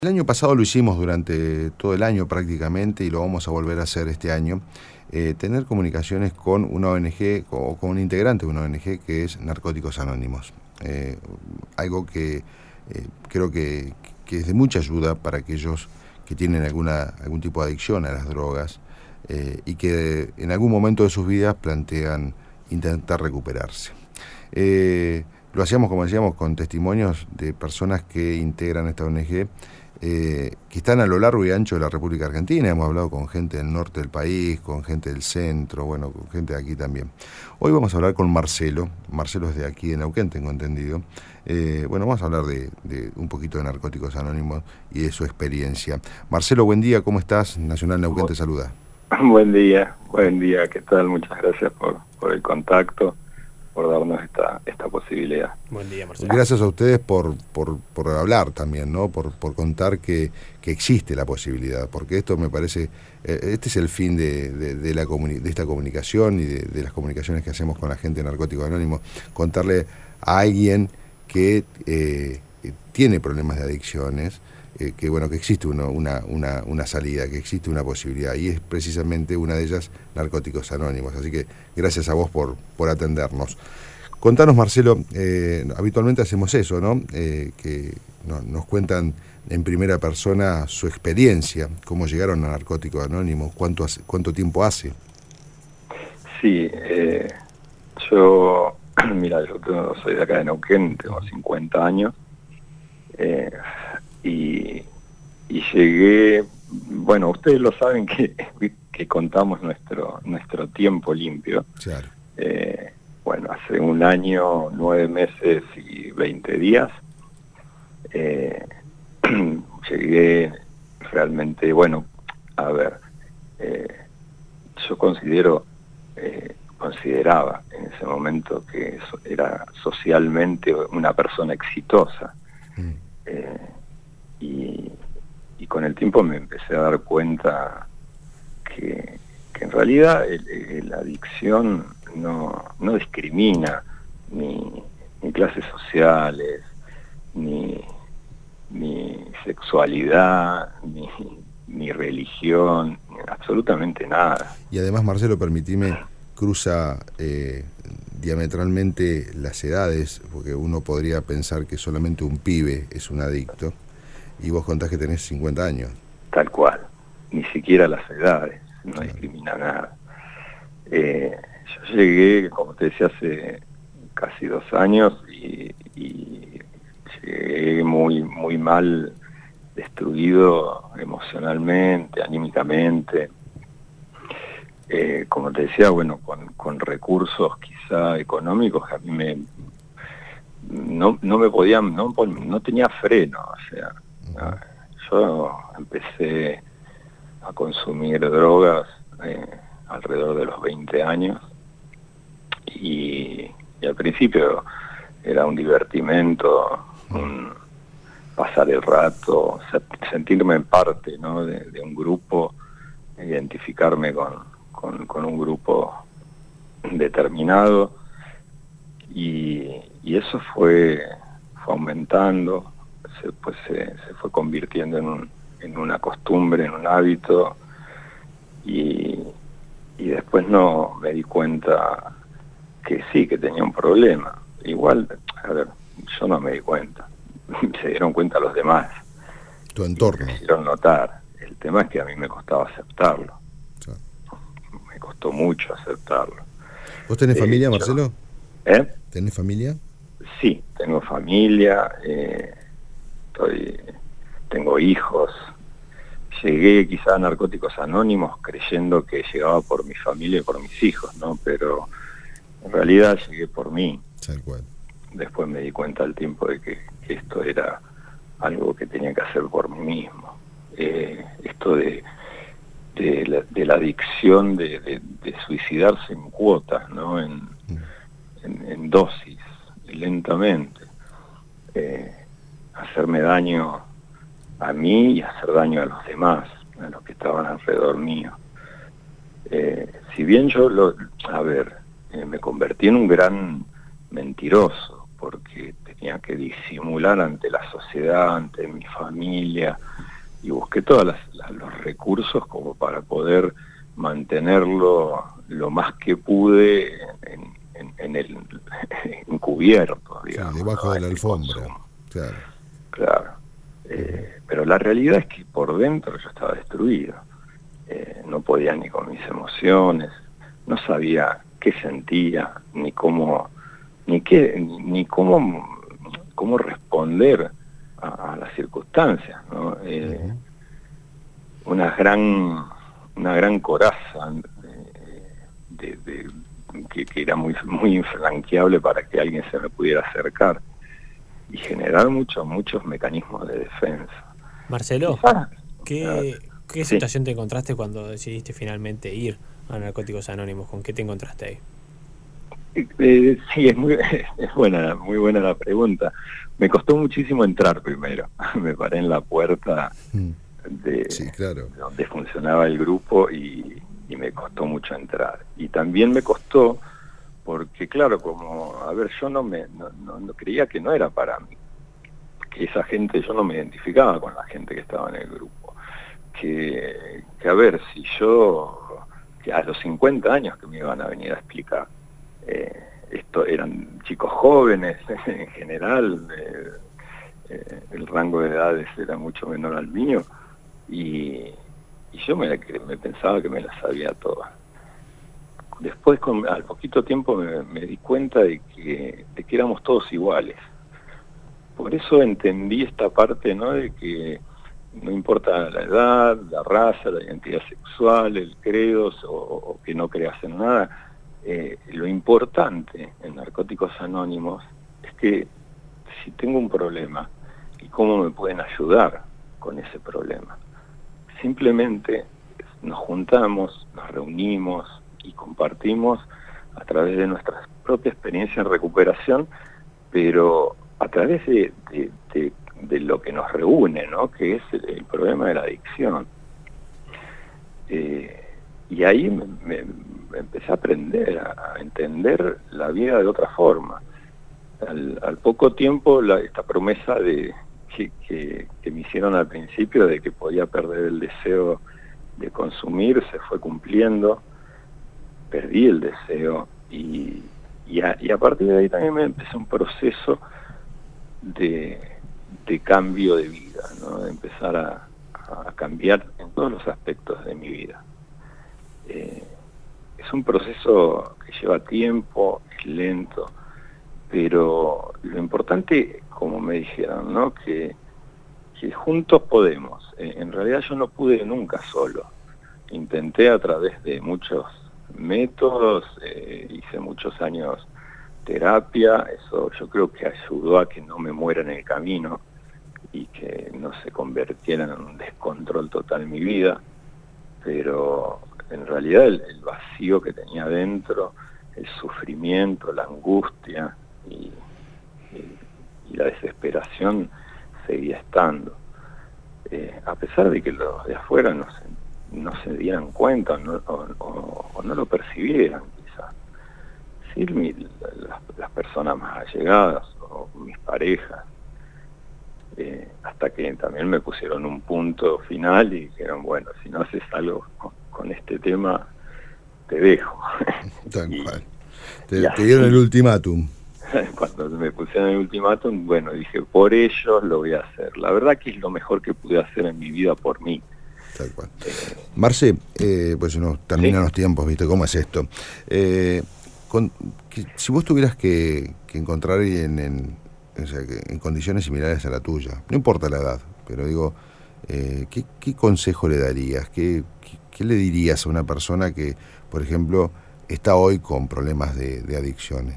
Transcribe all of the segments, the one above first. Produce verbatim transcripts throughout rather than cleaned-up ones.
El año pasado lo hicimos durante todo el año prácticamente y lo vamos a volver a hacer este año, eh, tener comunicaciones con una O N G o con un integrante de una O N G que es Narcóticos Anónimos. Eh, algo que eh, creo que, que es de mucha ayuda para aquellos que tienen alguna, algún tipo de adicción a las drogas eh, y que en algún momento de sus vidas plantean intentar recuperarse. Eh, lo hacíamos, como decíamos, con testimonios de personas que integran esta O N G, Eh, que están a lo largo y ancho de la República Argentina. Hemos hablado con gente del norte del país, con gente del centro, bueno, con gente de aquí también. Hoy vamos a hablar con Marcelo. Marcelo es de aquí, de Neuquén, tengo entendido. Eh, bueno, vamos a hablar de, de un poquito de Narcóticos Anónimos y de su experiencia. Marcelo, buen día, ¿cómo estás? Nacional Neuquén te saluda. Buen día, buen día, ¿qué tal? Muchas gracias por, por el contacto, por darnos esta, esta posibilidad. Buen día, Marcelo. Gracias a ustedes por, por, por hablar también, ¿no? Por, por contar que, que existe la posibilidad, porque esto me parece, eh, este es el fin de, de, de, la comuni de esta comunicación y de, de las comunicaciones que hacemos con la gente de Narcóticos Anónimos, contarle a alguien que eh, tiene problemas de adicciones, eh, que bueno, que existe uno, una, una, una salida, que existe una posibilidad, y es precisamente una de ellas Narcóticos Anónimos. Así que gracias a vos por, por atendernos. Contanos, Marcelo, eh, habitualmente hacemos eso, ¿no? Eh, que no, nos cuentan en primera persona su experiencia, cómo llegaron a Narcóticos Anónimos, cuánto, hace, cuánto tiempo hace. Sí, eh, yo, mira, yo tengo, soy de acá de Neuquén, tengo cincuenta años, eh, y, y llegué, bueno, ustedes lo saben que, que contamos nuestro, nuestro tiempo limpio. Claro. Eh, Bueno, hace un año, nueve meses y veinte días, eh, llegué realmente, bueno, a ver, eh, yo considero, eh, consideraba en ese momento que era socialmente una persona exitosa, mm. eh, y, y con el tiempo me empecé a dar cuenta que, que en realidad el, el, la adicción no, no discrimina ni, ni clases sociales, ni, ni sexualidad, ni, ni religión, ni absolutamente nada. Y además, Marcelo, permitime, cruza eh, diametralmente las edades, porque uno podría pensar que solamente un pibe es un adicto, y vos contás que tenés cincuenta años. Tal cual, ni siquiera las edades, no claro. discrimina nada. Eh, Yo llegué, como te decía, hace casi dos años y, y llegué muy, muy mal, destruido emocionalmente, anímicamente. Eh, como te decía, bueno, con, con recursos quizá económicos que a mí me no, no me podían, no, no tenía freno, o sea, uh-huh. Yo empecé a consumir drogas eh, alrededor de los veinte años. Y, y al principio era un divertimento, un pasar el rato, sentirme en parte, ¿no? de, de un grupo, identificarme con, con, con un grupo determinado, y, y eso fue, fue aumentando, se, pues se, se fue convirtiendo en, un, en una costumbre, en un hábito, y, y después no me di cuenta que sí, que tenía un problema. Igual, a ver, yo no me di cuenta. Se dieron cuenta los demás. Tu entorno. Me hicieron notar. El tema es que a mí me costaba aceptarlo. Sí. Me costó mucho aceptarlo. ¿Vos tenés eh, familia, Marcelo? Yo, ¿Eh? ¿Tenés familia? Sí, tengo familia, eh, estoy, tengo hijos. Llegué quizá a Narcóticos Anónimos creyendo que llegaba por mi familia y por mis hijos, ¿no? Pero en realidad llegué por mí. Tal cual. Después me di cuenta al tiempo de que, que esto era algo que tenía que hacer por mí mismo. Eh, esto de, de, la, de la adicción, de, de, de suicidarse en cuotas, ¿no? En, mm. en, en dosis, lentamente. Eh, hacerme daño a mí y hacer daño a los demás, a los que estaban alrededor mío. Eh, si bien yo, lo, a ver, Eh, me convertí en un gran mentiroso, porque tenía que disimular ante la sociedad, ante mi familia, y busqué todos los recursos como para poder mantenerlo lo más que pude en, en, en el encubierto, digamos. Sí, debajo ¿no? de la Este alfombra, consumo. claro. Claro. Eh, pero la realidad es que por dentro yo estaba destruido. Eh, no podía ni con mis emociones, no sabía qué sentía, ni cómo, ni qué, ni, ni cómo, cómo responder a, a las circunstancias, ¿no? Eh, uh-huh. Una gran, una gran coraza eh, de, de, que, que era muy, muy infranqueable para que alguien se me pudiera acercar y generar muchos, muchos mecanismos de defensa. Marcelo, Quizás, ¿qué, qué sí. situación te encontraste cuando decidiste finalmente ir a Narcóticos Anónimos? ¿Con qué te encontraste ahí? Eh, sí, es muy es buena, muy buena la pregunta. Me costó muchísimo entrar primero. Me paré en la puerta de, sí, claro. de donde funcionaba el grupo y, y me costó mucho entrar. Y también me costó porque, claro, como, a ver, yo no me no, no, no creía que no era para mí. Que esa gente, yo no me identificaba con la gente que estaba en el grupo. Que, que a ver, si yo, que a los cincuenta años que me iban a venir a explicar, eh, esto eran chicos jóvenes en general, eh, eh, el rango de edades era mucho menor al mío, y, y yo me, me pensaba que me las sabía todas. Después, con, al poquito tiempo, me, me di cuenta de que, de que éramos todos iguales. Por eso entendí esta parte, ¿no?, de que no importa la edad, la raza, la identidad sexual, el credo o, o que no creas en nada, eh, lo importante en Narcóticos Anónimos es que si tengo un problema y cómo me pueden ayudar con ese problema. Simplemente nos juntamos, nos reunimos y compartimos a través de nuestra propia experiencia en recuperación, pero a través de, de, de, de lo que nos reúne, ¿no?, que es el, el problema de la adicción. Eh, y ahí me, me, me empecé a aprender, a, a entender la vida de otra forma. Al, al poco tiempo, la, esta promesa de que, que, que me hicieron al principio de que podía perder el deseo de consumir se fue cumpliendo. Perdí el deseo y, y, a, y a partir de ahí también me empecé un proceso De, de cambio de vida, ¿no?, de empezar a, a cambiar en todos los aspectos de mi vida. Eh, es un proceso que lleva tiempo, es lento, pero lo importante, como me dijeron, ¿no?, que, que juntos podemos. Eh, en realidad yo no pude nunca solo. Intenté a través de muchos métodos, eh, hice muchos años terapia, eso yo creo que ayudó a que no me muera en el camino y que no se convirtiera en un descontrol total en mi vida, pero en realidad el, el vacío que tenía dentro, el sufrimiento, la angustia y, y, y la desesperación seguía estando. Eh, a pesar de que los de afuera no se, no se dieran cuenta no, o, o, o no lo percibieran, quizás. Sí, mi, las, las personas más allegadas o mis parejas, eh, hasta que también me pusieron un punto final y dijeron, bueno, si no haces algo con, con este tema, te dejo. Tal y, cual. Te, te dieron el ultimátum. Cuando me pusieron el ultimátum, bueno, dije, por ellos lo voy a hacer. La verdad que es lo mejor que pude hacer en mi vida por mí. Tal cual. Eh, Marce, eh, pues nos terminan ¿sí? los tiempos, ¿viste? ¿Cómo es esto? Eh, Con, que, si vos tuvieras que, que encontrar en, en, o sea, que en condiciones similares a la tuya, no importa la edad, pero digo, eh, ¿qué, ¿qué consejo le darías? ¿Qué, qué, ¿Qué le dirías a una persona que, por ejemplo, está hoy con problemas de, de adicciones?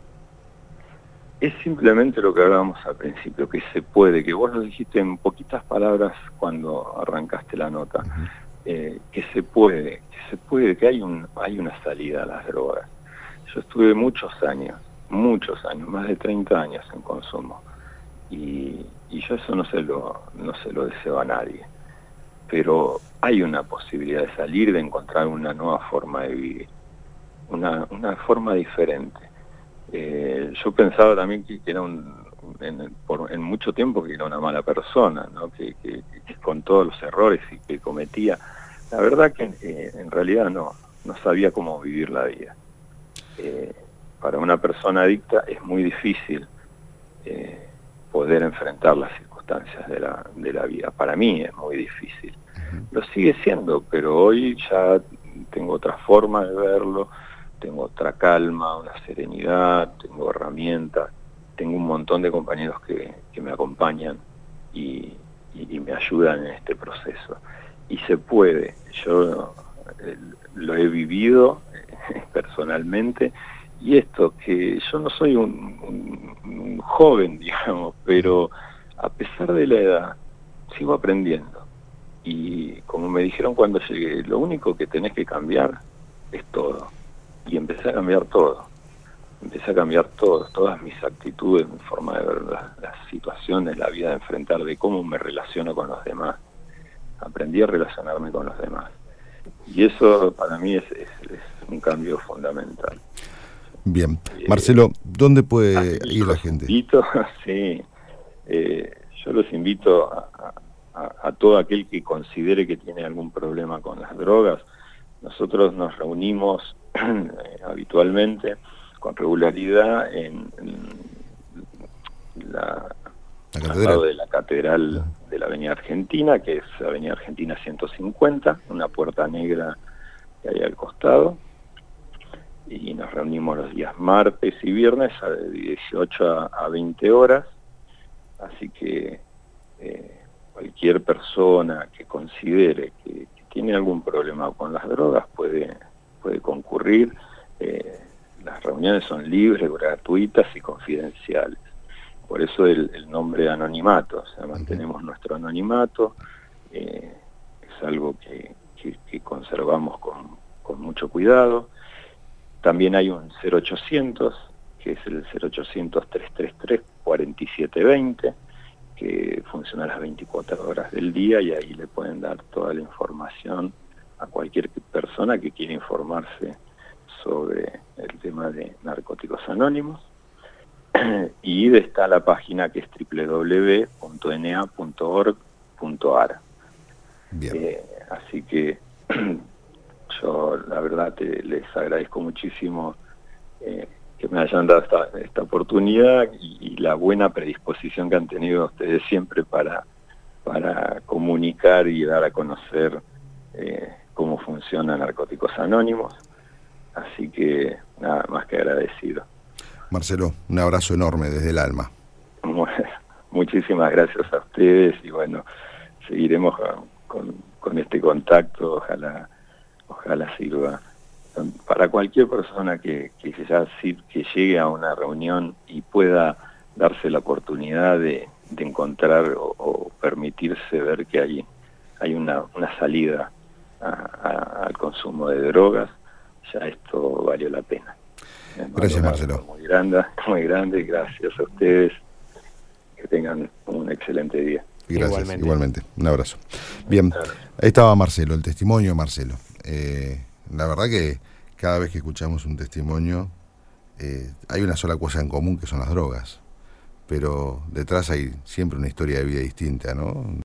Es simplemente lo que hablábamos al principio, que se puede, que vos lo dijiste en poquitas palabras cuando arrancaste la nota, uh-huh. eh, que se puede, que se puede, que hay, un, hay una salida a las drogas. Yo estuve muchos años, muchos años, más de treinta años en consumo, y, y yo eso no se lo no se lo deseo a nadie, pero hay una posibilidad de salir, de encontrar una nueva forma de vivir, una, una forma diferente. Eh, yo pensaba también que, que era un, en, por, en mucho tiempo que era una mala persona, ¿no? que, que, que con todos los errores y que cometía. La verdad que eh, en realidad no, no sabía cómo vivir la vida. Eh, para una persona adicta es muy difícil eh, poder enfrentar las circunstancias de la, de la vida. Para mí es muy difícil. Lo sigue siendo, pero hoy ya tengo otra forma de verlo, tengo otra calma, una serenidad, tengo herramientas, tengo un montón de compañeros que, que me acompañan y, y, y me ayudan en este proceso. Y se puede, yo eh, lo he vivido eh, personalmente, y esto, que yo no soy un, un, un joven, digamos, pero a pesar de la edad, sigo aprendiendo. Y como me dijeron cuando llegué, lo único que tenés que cambiar es todo. Y empecé a cambiar todo. Empecé a cambiar todo, todas mis actitudes, mi forma de ver las, las situaciones, la vida de enfrentar, de cómo me relaciono con los demás. Aprendí a relacionarme con los demás. Y eso para mí es, es, es un cambio fundamental. Bien. Marcelo, ¿dónde puede ir la gente? Invito, sí, eh, yo los invito a, a, a todo aquel que considere que tiene algún problema con las drogas. Nosotros nos reunimos eh, habitualmente, con regularidad, en, en la, la al lado de la Catedral de la Avenida Argentina, que es Avenida Argentina ciento cincuenta, una puerta negra que hay al costado. Y nos reunimos los días martes y viernes de dieciocho a veinte horas, así que eh, cualquier persona que considere que, que tiene algún problema con las drogas puede, puede concurrir. Eh, las reuniones son libres, gratuitas y confidenciales, por eso el, el nombre de anonimato, o sea, mantenemos nuestro anonimato, eh, es algo que, que, que conservamos con, con mucho cuidado. También hay un cero ochocientos, que es el cero ochocientos, trescientos treinta y tres, cuarenta y siete veinte, que funciona las veinticuatro horas del día, y ahí le pueden dar toda la información a cualquier persona que quiera informarse sobre el tema de Narcóticos Anónimos. Y está la página, que es doble u doble u doble u punto ene a punto org punto a r. Eh, así que yo la verdad te, les agradezco muchísimo eh, que me hayan dado esta, esta oportunidad y, y la buena predisposición que han tenido ustedes siempre para, para comunicar y dar a conocer eh, cómo funciona Narcóticos Anónimos. Así que nada más que agradecido. Marcelo, un abrazo enorme desde el alma. Bueno, muchísimas gracias a ustedes, y bueno, seguiremos con, con este contacto. Ojalá ojalá sirva para cualquier persona que, que, ya, que llegue a una reunión y pueda darse la oportunidad de, de encontrar o, o permitirse ver que hay, hay una, una salida a, a, al consumo de drogas. Ya esto valió la pena. Gracias, Marcelo. Muy grande, muy grande, gracias a ustedes. Que tengan un excelente día. Gracias, igualmente. igualmente. Un abrazo. Bien, ahí estaba Marcelo, el testimonio de Marcelo. Eh, la verdad que cada vez que escuchamos un testimonio eh, hay una sola cosa en común, que son las drogas, pero detrás hay siempre una historia de vida distinta, ¿no?